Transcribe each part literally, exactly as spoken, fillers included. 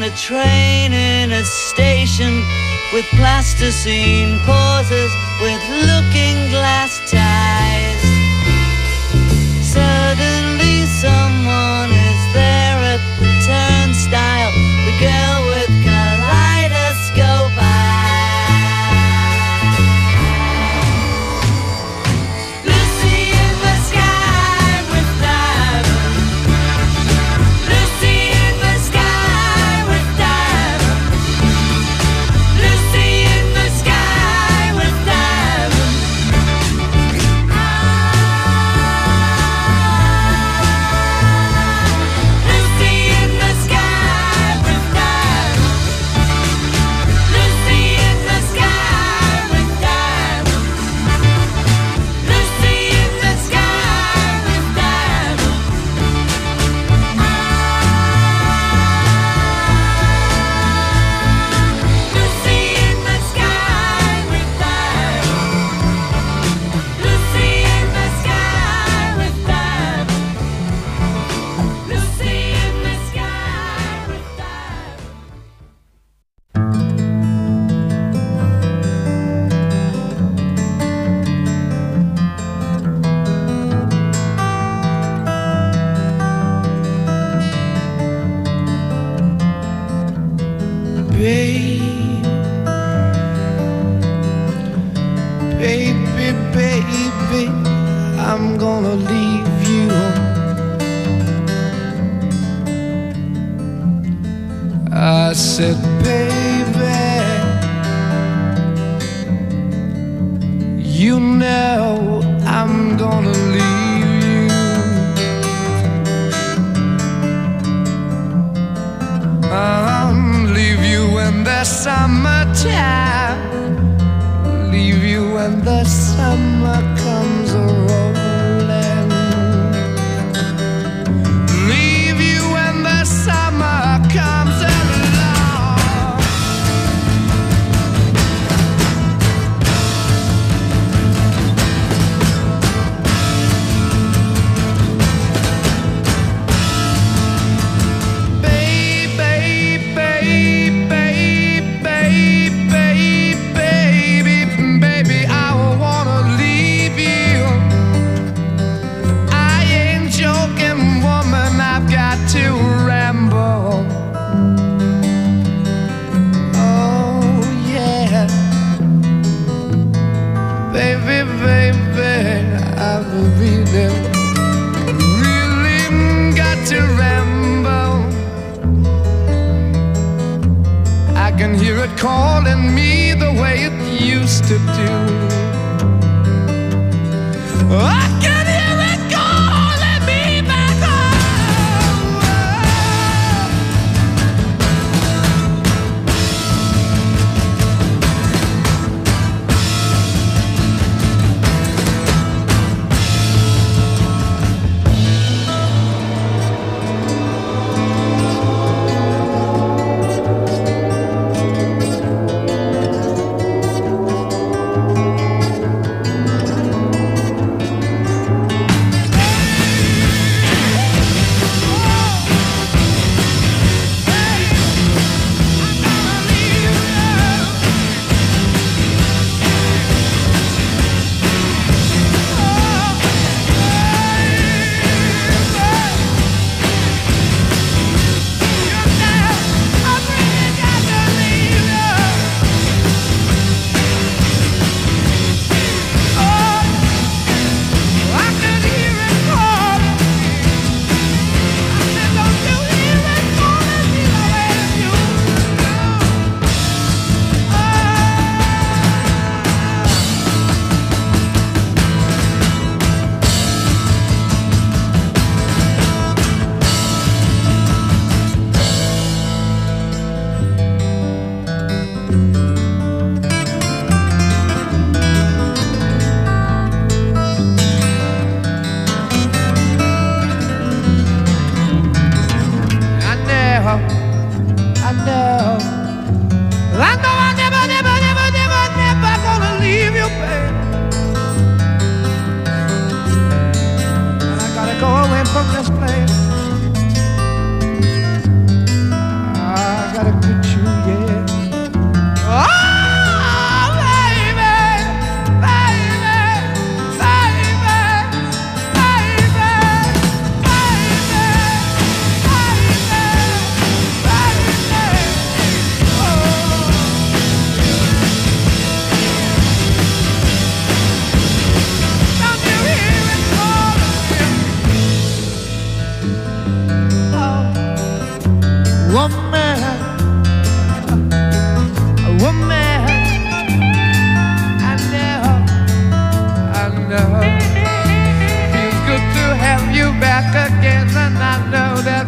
a train in a station with plasticine pauses with looking glass ties. Suddenly someone is there at the turnstile, the girl with kaleidoscope eyes.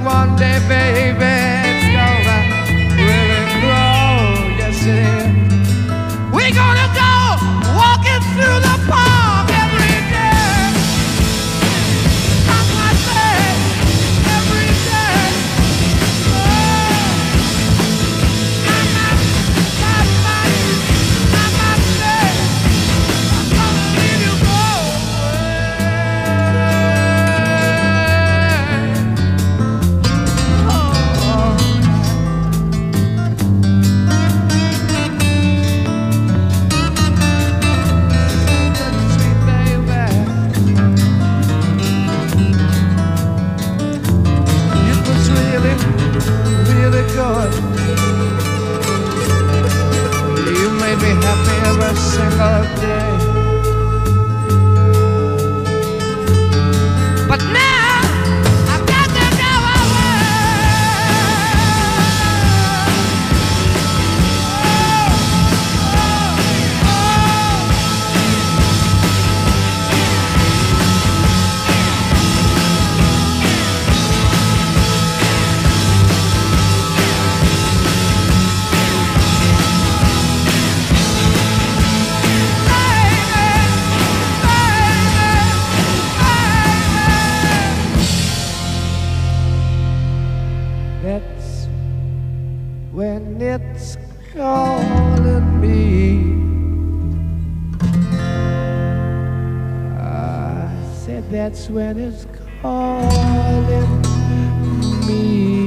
one day, baby, it's gonna really grow. Yes, it is. We're gonna go walking through the park every day. I might say every day. Oh, I might, I might, I might say I'm gonna leave you go good. You made me happy every single day. But now I've got to go away. Oh, when it's calling me, I said that's when it's calling me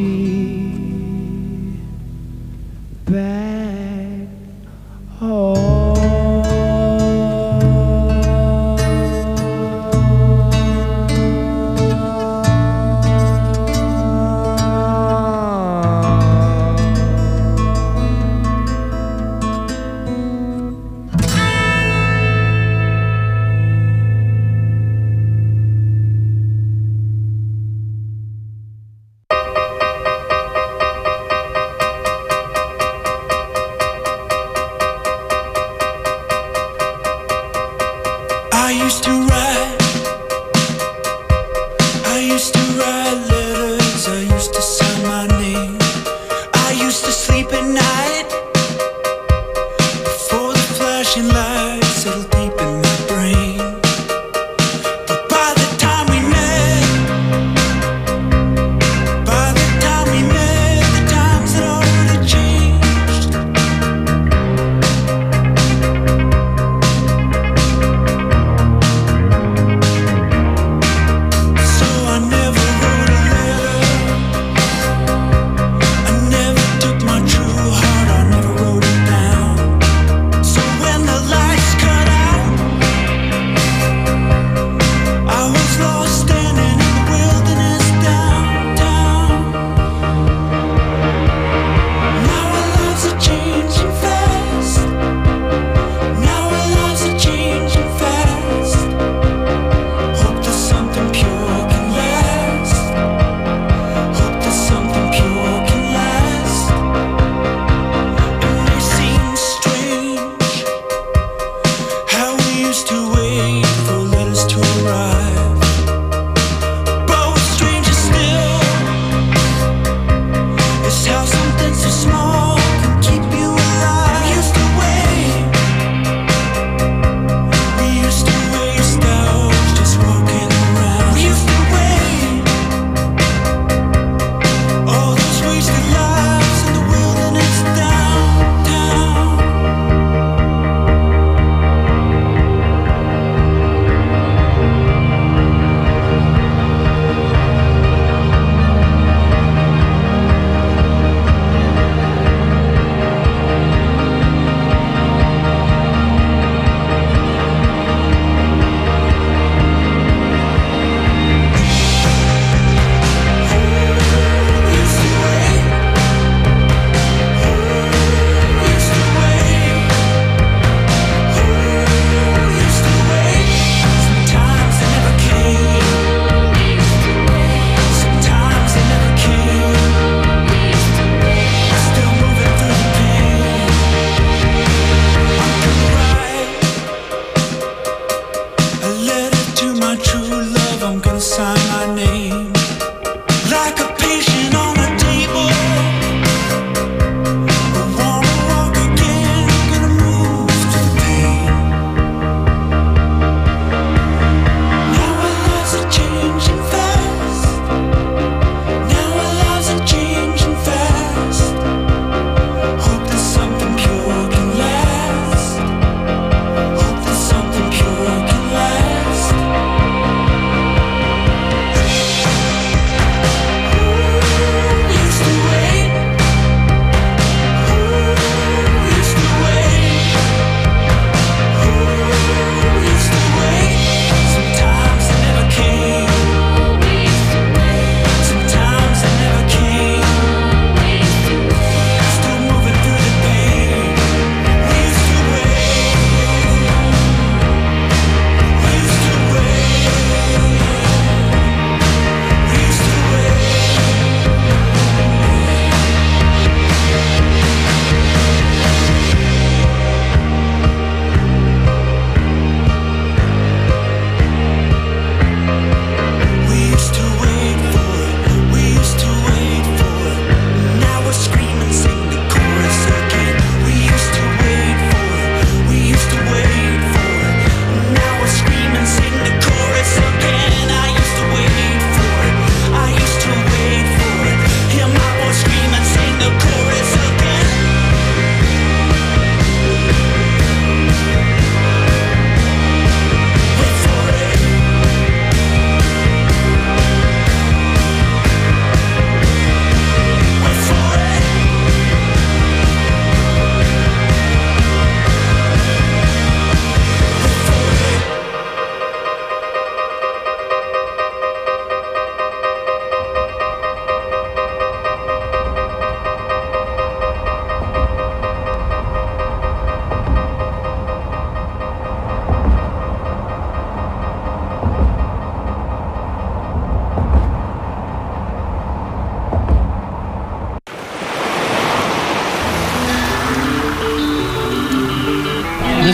back home.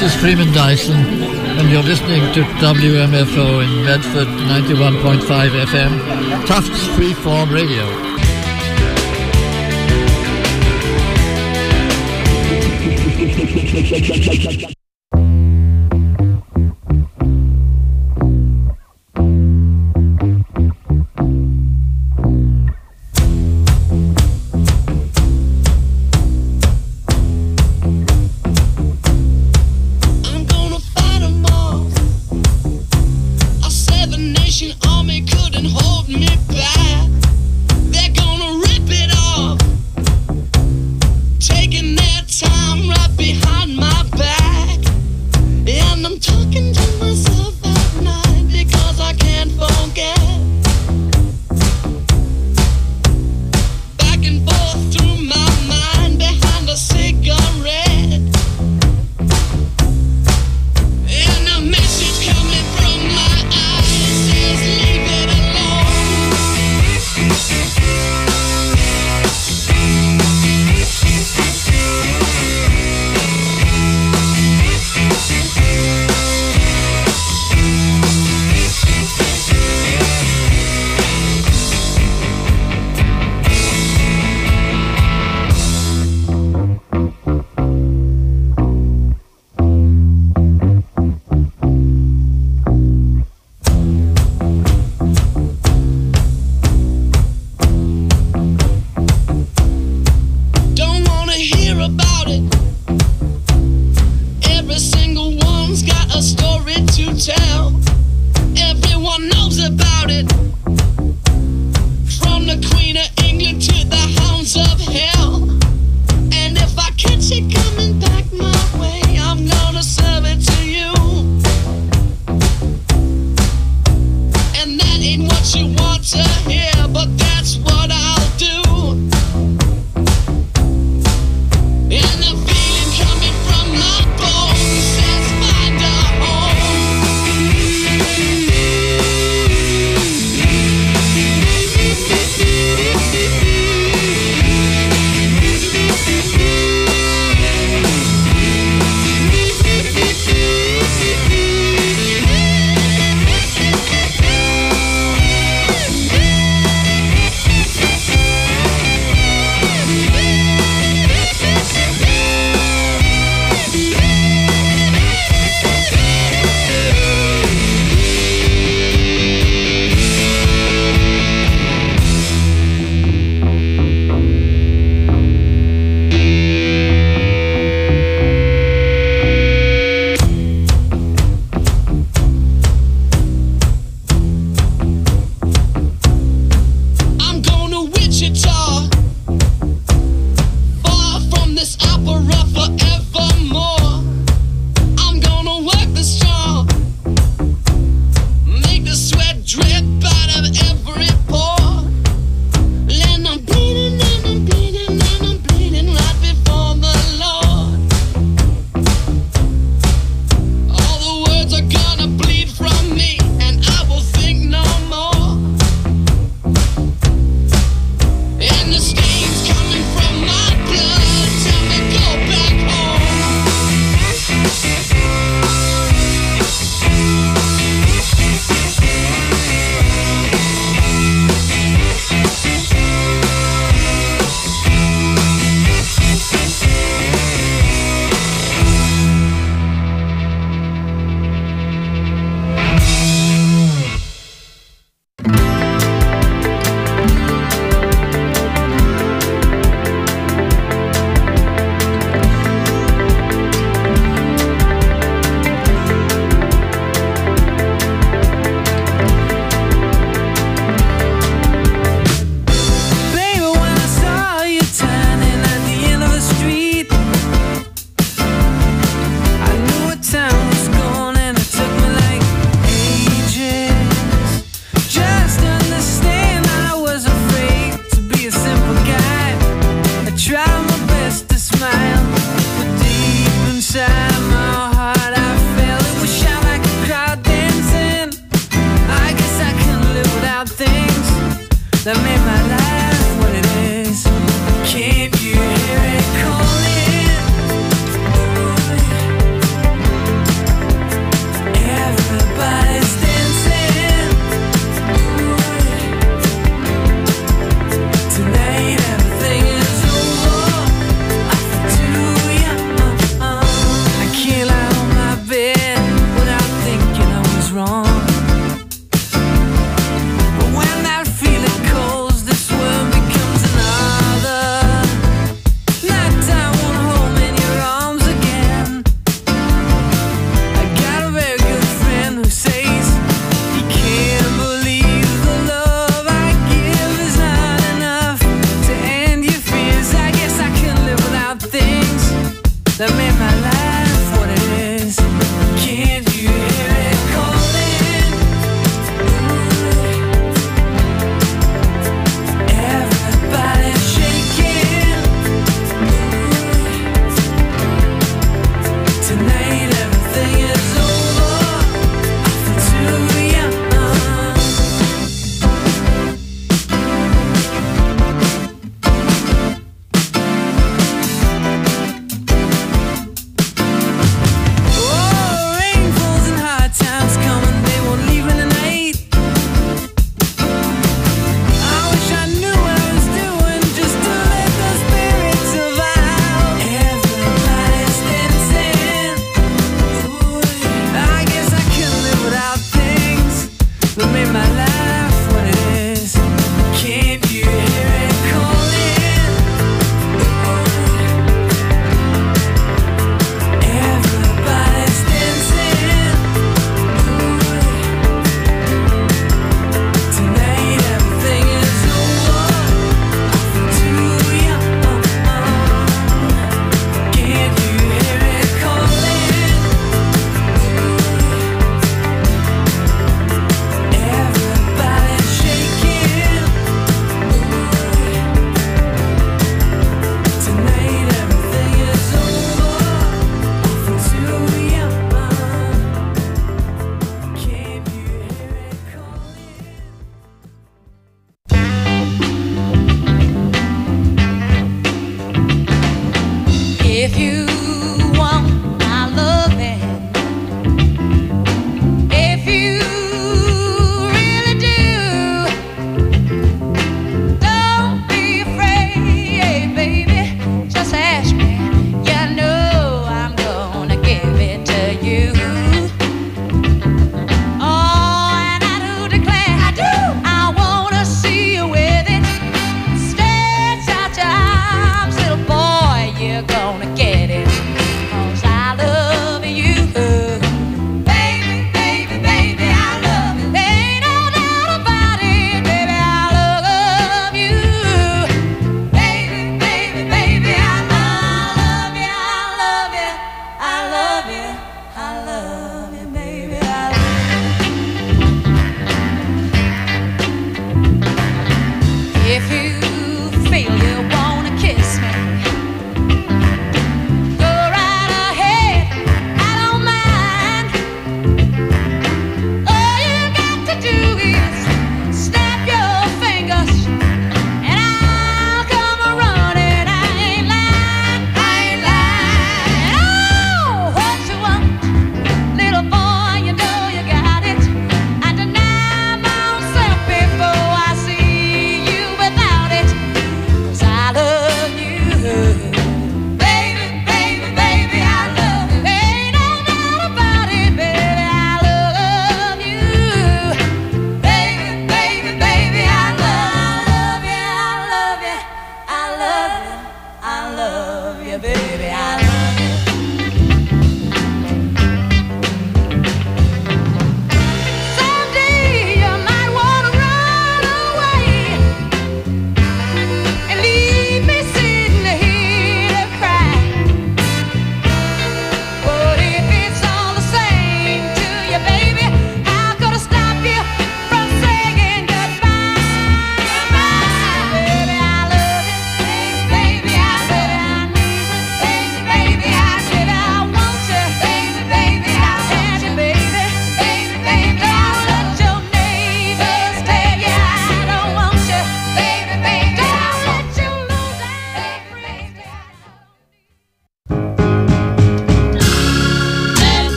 This is Freeman Dyson, and you're listening to W M F O in Medford, ninety-one point five F M, Tufts Freeform Radio. Taking their time right behind my back.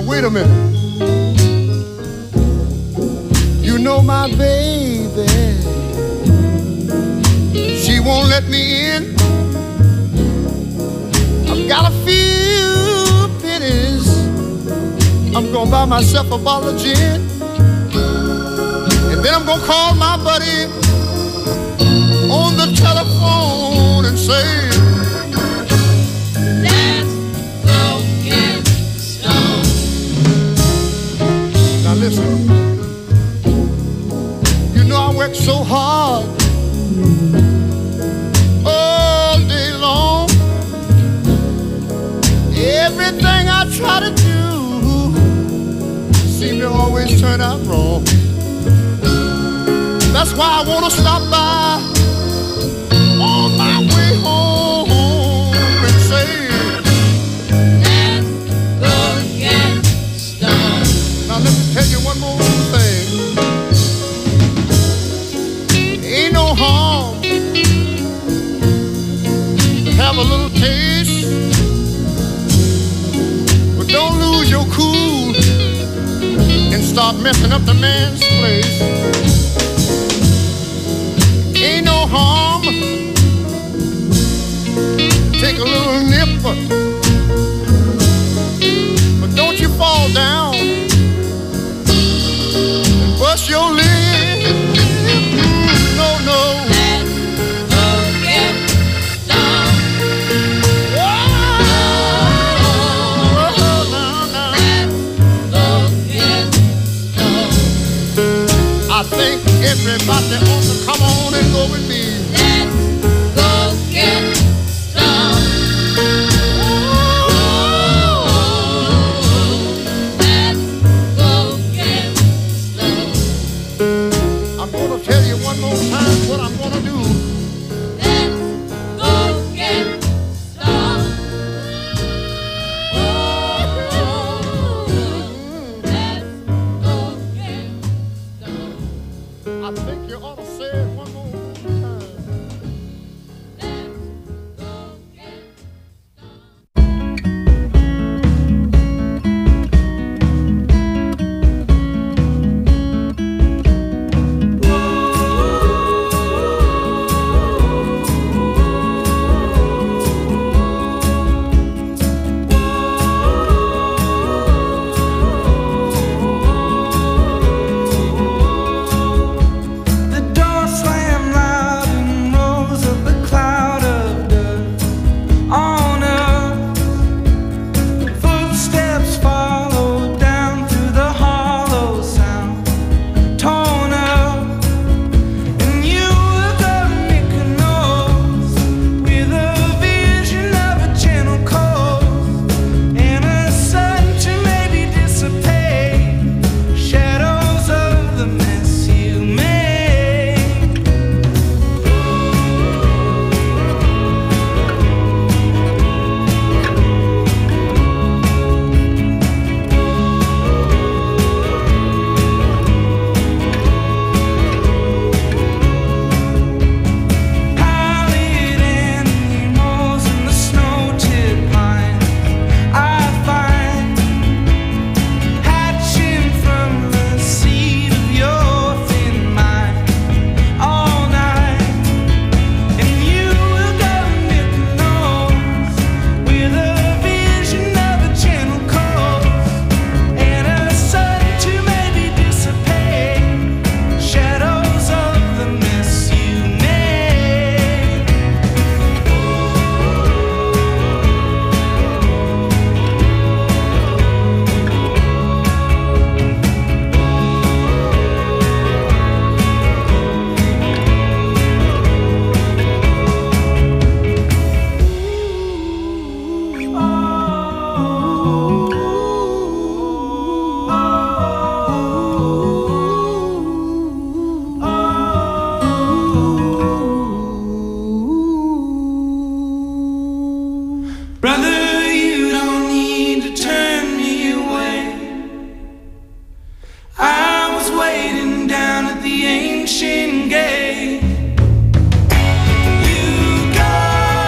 wait a minute. You know my baby, she won't let me in. I've got a few pennies, I'm gonna buy myself a bottle of gin, and then I'm gonna call my buddy on the telephone and say, let's go get stoned. Now listen, you know I work so hard all day long. Everything I try to do seems to always turn out wrong. That's why I want to stop by on my way home and say, let's go get stoned. Now let me tell you one more thing. Ain't no harm to have a little taste, but don't lose your cool and start messing up the man's place. Ain't no harm, take a little nip, but don't you fall down and bust your lip. No, no. Let's go get stoned. Whoa, no, no. Let's go get stoned. I think everybody ought to come on and go with me. Let's go get stoned. Let's go get stoned. I'm gonna tell you one more time what I'm gonna do. Let's go get stoned. Let's go get stoned. I think you ought to say it one more time. Let's go get The door slammed loud and rose up a cloud of dust on us. Footsteps followed down through the hollow sound, torn up. And you were gonna make a nose with a vision of a gentle coast and a sun to maybe dissipate shadows of the mess you made. Pallid animals in the snow-tipped pines, I find hatching from the seed of your thin mind all night. And you will go make a nose with a vision of a gentle coast and a sun to maybe dissipate shadows of the mess you made. Brother, you don't need to turn me away. I was waiting down at the ancient gate. You go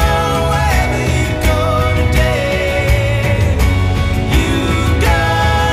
wherever you go today. You go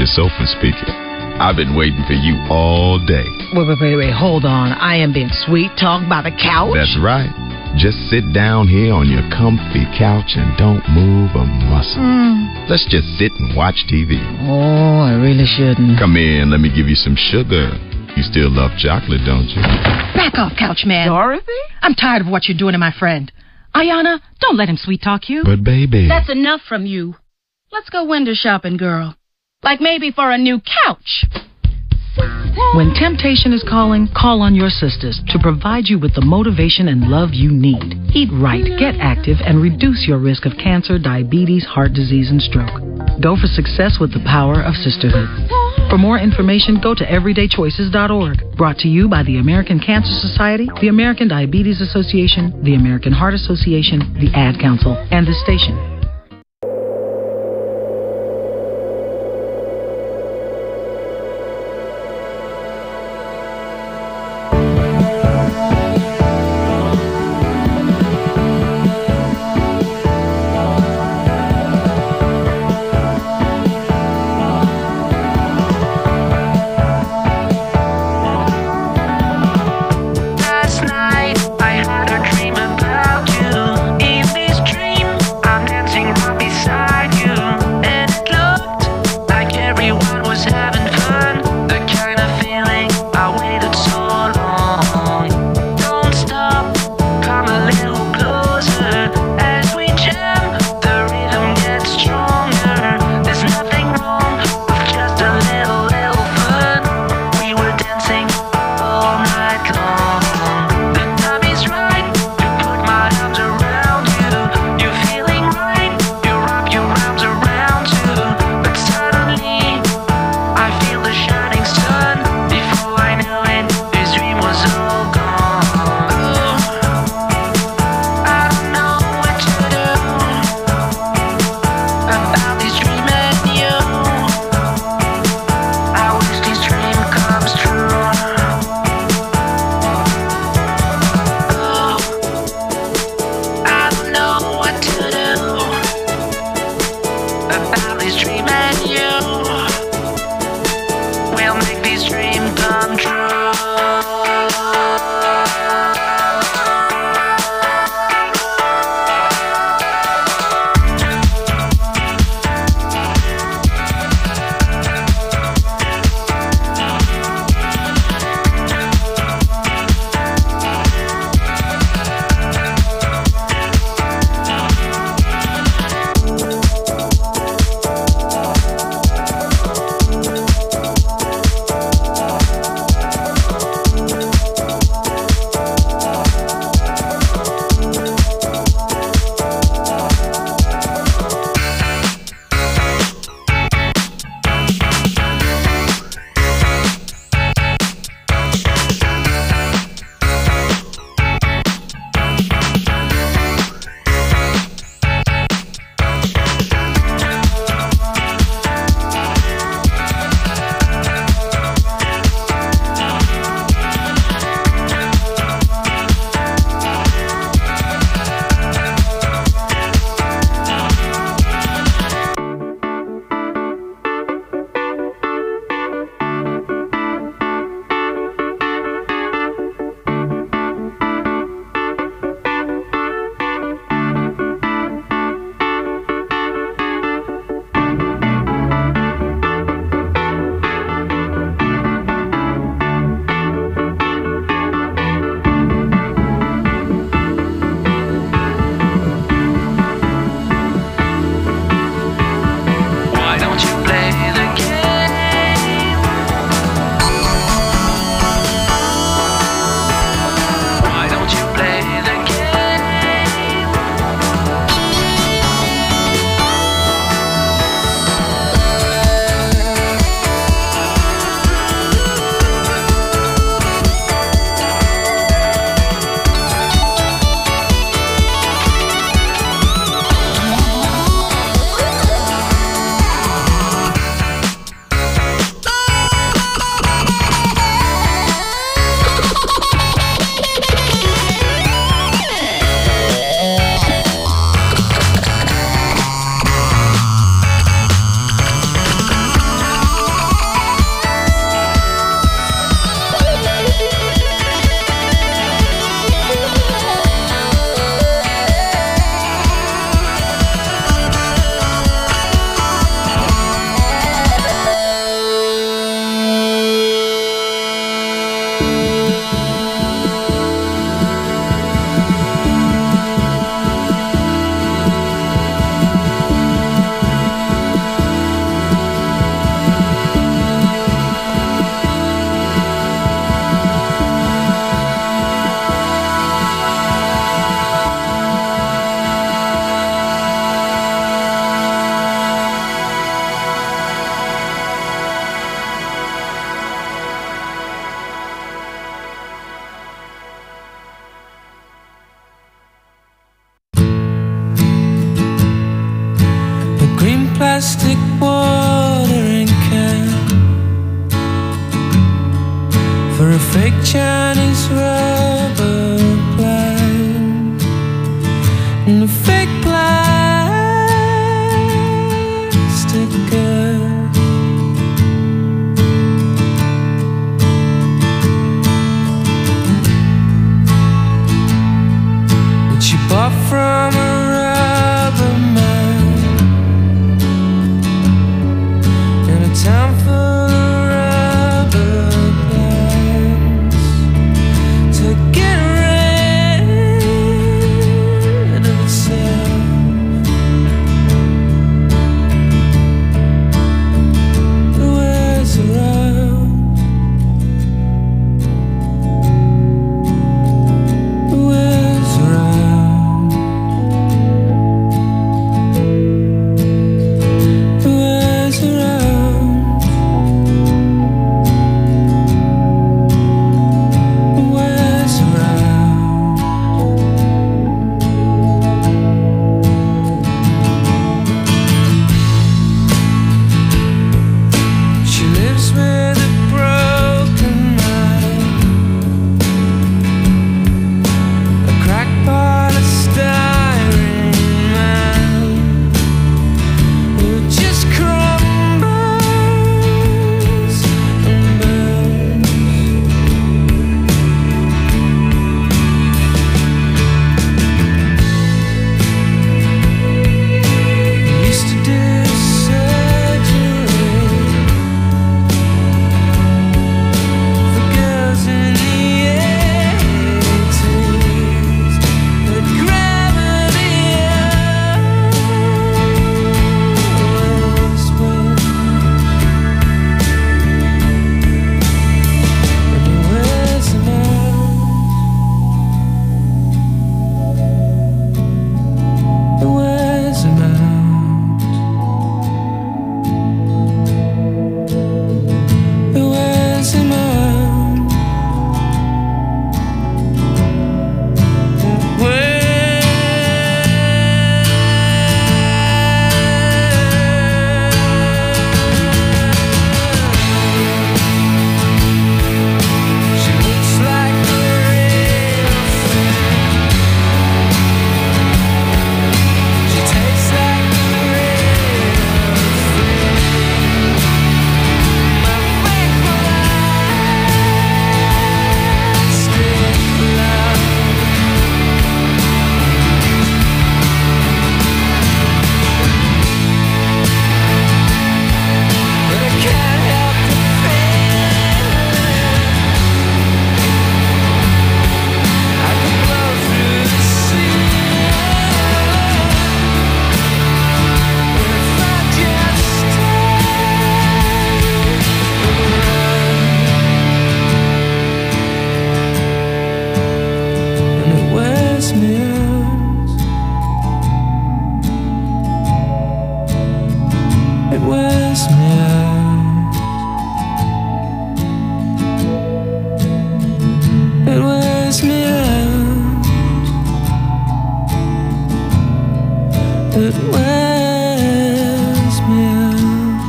sofa speaking. I've been waiting for you all day. Wait, wait, wait, wait, hold on. I am being sweet talked by the couch? That's right. Just sit down here on your comfy couch and don't move a muscle. Mm. Let's just sit and watch T V. Oh, I really shouldn't. Come in, let me give you some sugar. You still love chocolate, don't you? Back off, couch man. Dorothy? I'm tired of what you're doing to my friend. Ayana, don't let him sweet talk you. But baby... That's enough from you. Let's go window shopping, girl. Like maybe for a new couch. When temptation is calling, call on your sisters to provide you with the motivation and love you need. Eat right, get active, and reduce your risk of cancer, diabetes, heart disease, and stroke. Go for success with the power of sisterhood. For more information, go to everyday choices dot org. Brought to you by the American Cancer Society, the American Diabetes Association, the American Heart Association, the Ad Council, and this station. Last night I had a dream about you. In this dream I'm dancing watering can for a fake Chinese rubber plant and a fake plastic girl. That she bought from a rubber man in a town full of rubber plants to get rid of itself. The wares around, the wares around, the wares around, the wares around. She lives with a broken mind, a crackpot, a styrene man who just crumbles and burns. We used to do surgery for girls in the eighties, but gravity always wins. And it wears them out, it wears them out, it wears them out, it wears. She looks like the real thing. She tastes like the real thing. My fake plastic love. But I can't help the feeling. I could blow through the ceiling if I just stayed around. And it wears me out, it wears me out, it wears me out, it wears me out.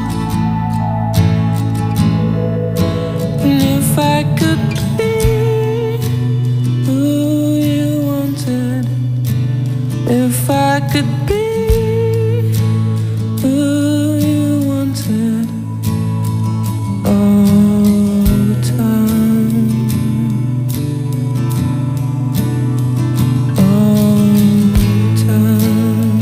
And if I could be who you wanted, if I could be who you wanted all the time, all the time.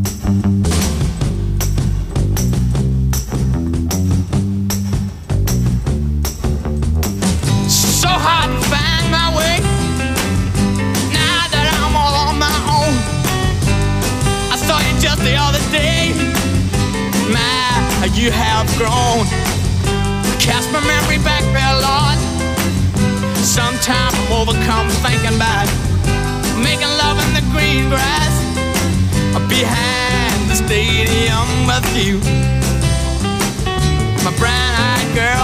So hard to find my way now that I'm all on my own. I saw you just the other day. My, you have grown. Cast my memory back there, Lord. Sometimes I'm overcome thinking about making love in the green grass behind the stadium with you, my brown-eyed girl.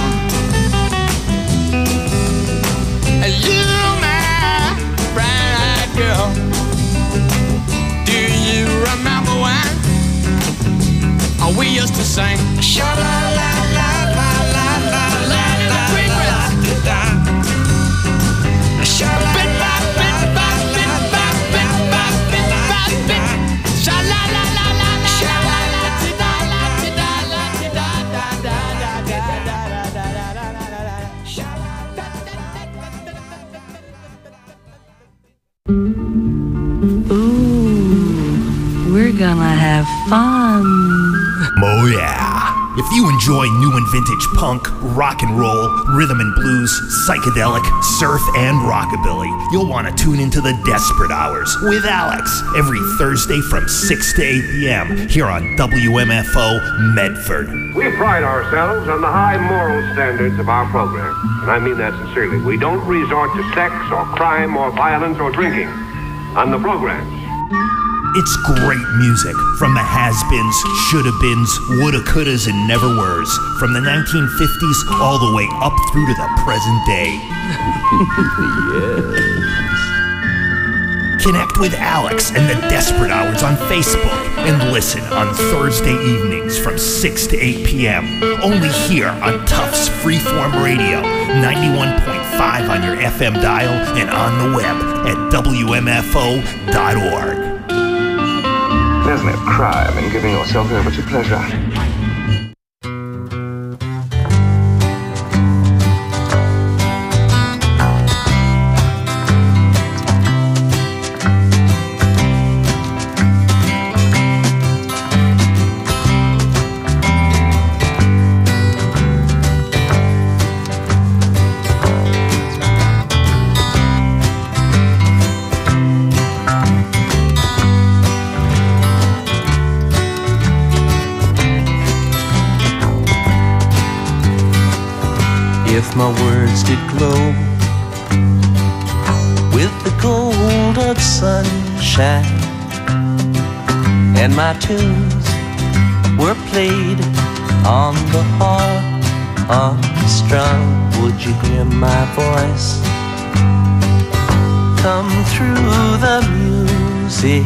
You, my brown-eyed girl. Do you remember when we used to sing sha-la-la-la-la-la-la-la in the green grass? Ooh, we're gonna have fun. Oh yeah. If you enjoy new and vintage punk, rock and roll, rhythm and blues, psychedelic, surf, and rockabilly, you'll want to tune into the Desperate Hours with Alex every Thursday from six to eight p.m. here on W M F O Medford. We pride ourselves on the high moral standards of our program, and I mean that sincerely. We don't resort to sex or crime or violence or drinking on the programs. It's great music from the has-beens, shoulda-beens, woulda-couldas, and never-weres, from the nineteen fifties all the way up through to the present day. Yes. Connect with Alex and the Desperate Hours on Facebook and listen on Thursday evenings from six to eight p.m. only here on Tufts Freeform Radio, ninety-one point five on your F M dial and on the web at W M F O dot org. There's no crime in giving yourself over to pleasure. If my words did glow with the gold of sunshine, and my tunes were played on the harp unstrung, would you hear my voice come through the music?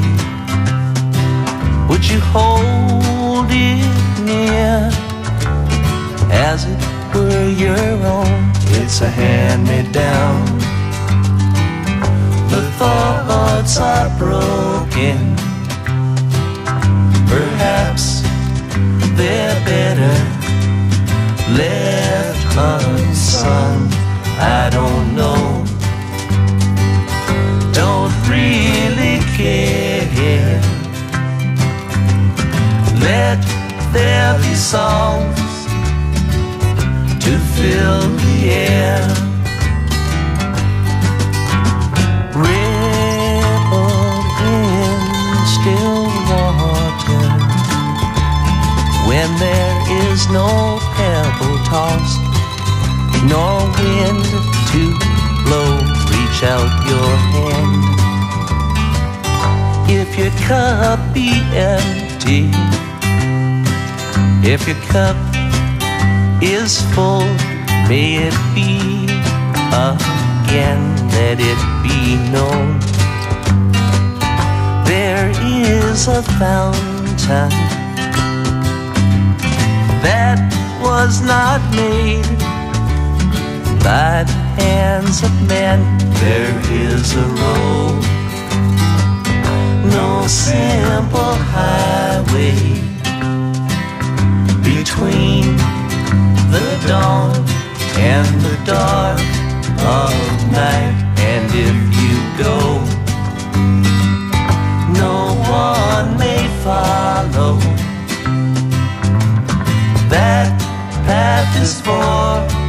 Would you hold it near as it were your own? It's a hand-me-down. The thoughts are broken. Perhaps they're Let there be songs to fill the air. Ripple in still water when there is no pebble tossed, nor wind to blow. Reach out your hand. If your cup be empty, if your cup is full, may it be again, let it be known. There is a fountain that was not made by the hands of men. There is a road, no simple highway between the dawn and the dark of night. And if you go, no one may follow. That path is for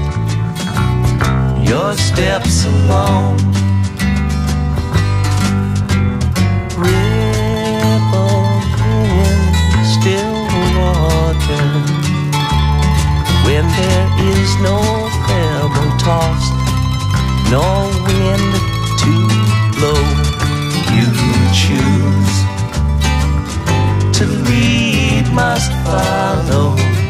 your steps alone. Ripple in still water when there is no pebble tossed, no wind to blow. You choose to lead, must follow.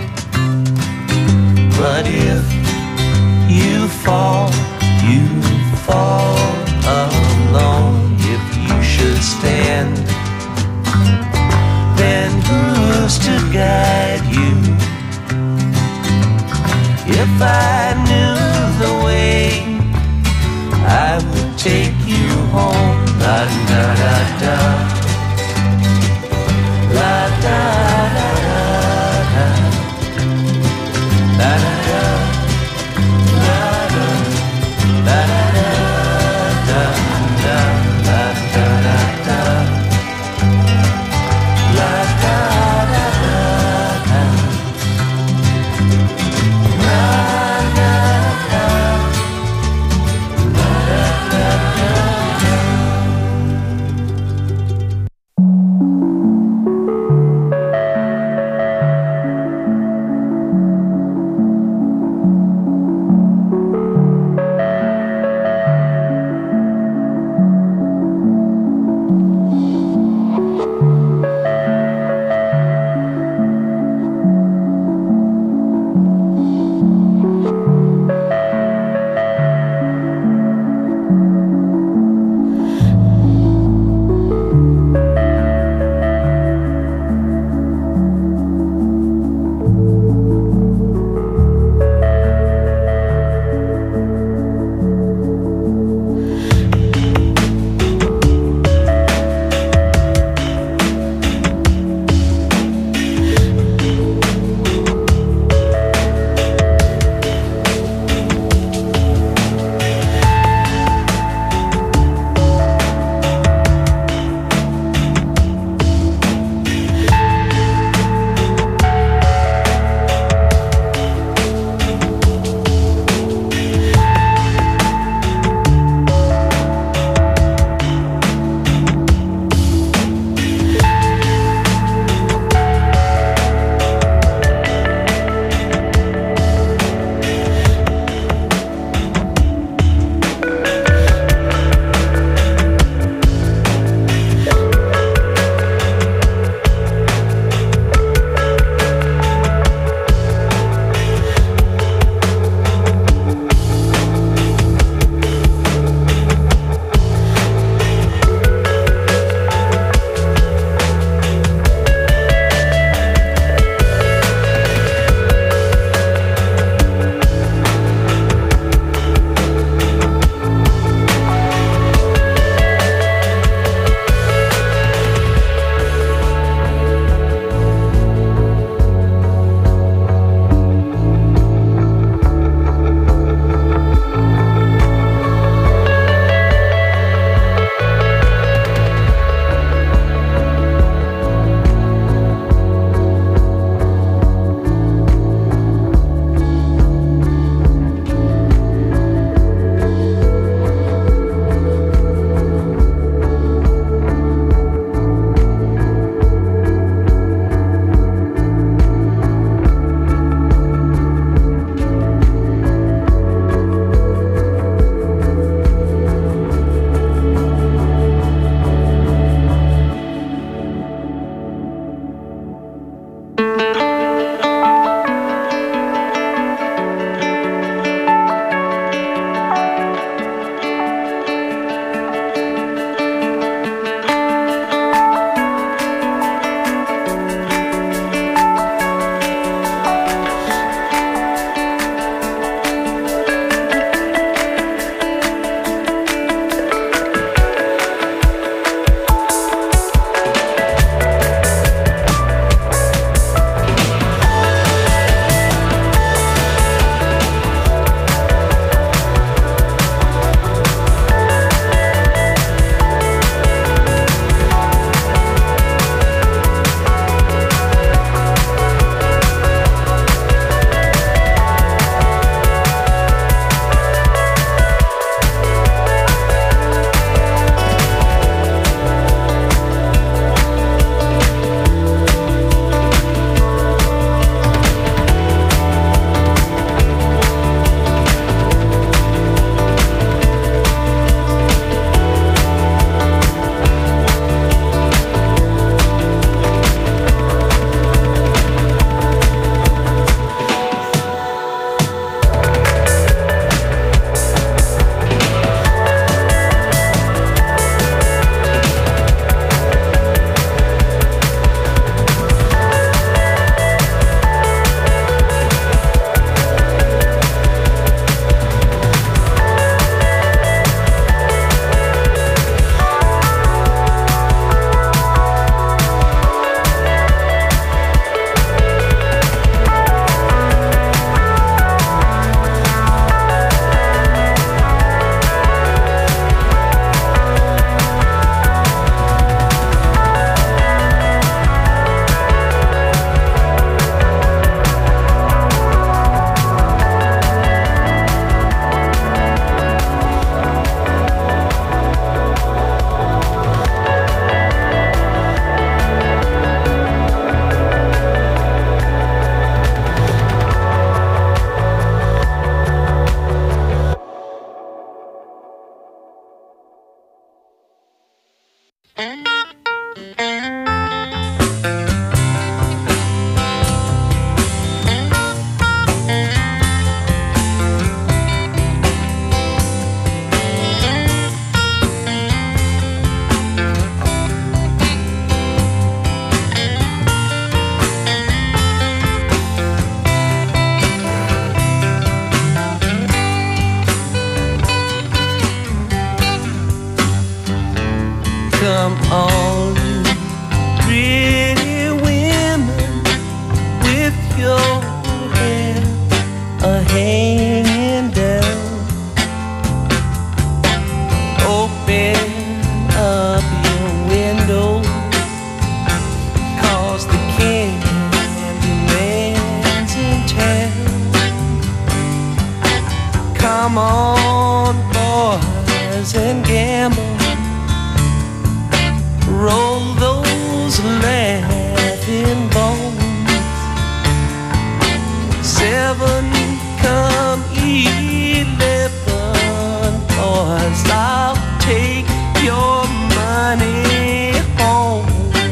But if you fall, you fall alone. If you should stand, then who's to guide you? If I knew the way, I would take you home. La da da da, la da da da, la da da, la da, la da da da, la da da da, la da da da. Come on, you pretty women, with your hair a hanging down. Open up your window, 'cause the Candyman's in town. Come on, boys, and gamble. Roll those laughing bones. Seven come eleven, boys, I'll take your money home.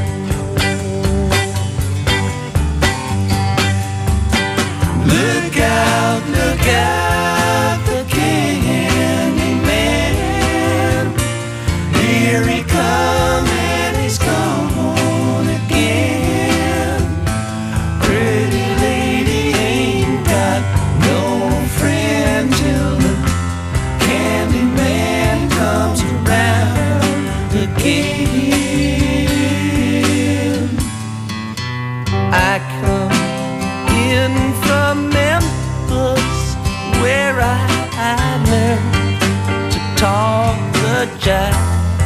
Look out, look out, the Candyman. Here he comes. He's gone again. Pretty lady ain't got no friend till the Candyman comes around again. I come in from Memphis, where I, I learned to talk the jive.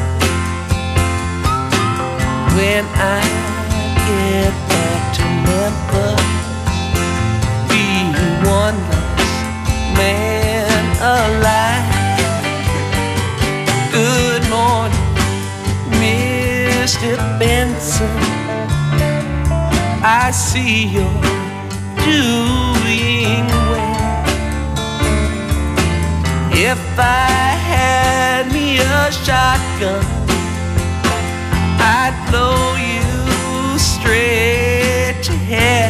When I get back to Memphis, be one less man alive. Good morning, Mister Benson. I see you're doing well. If I had me a shotgun, I'd blow you straight to hell.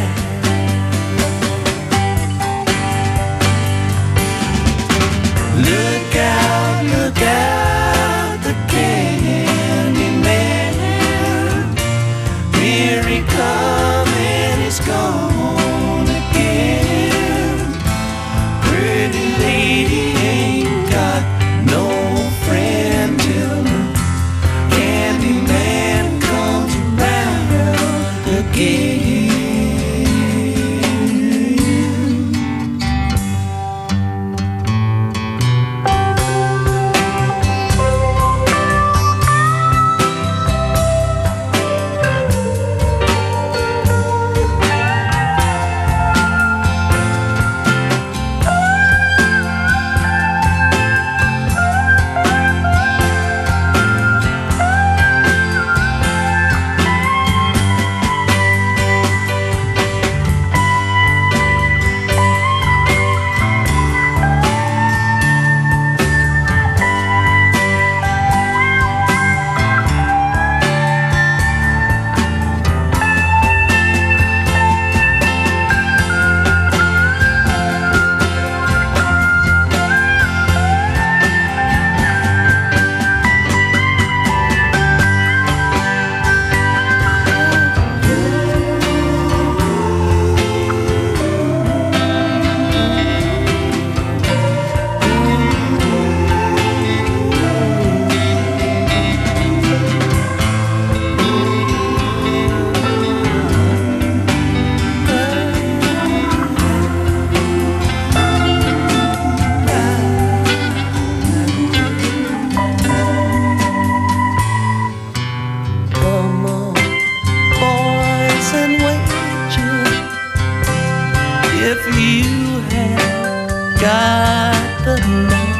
got the love,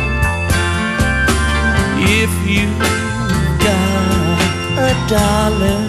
if you got a dollar,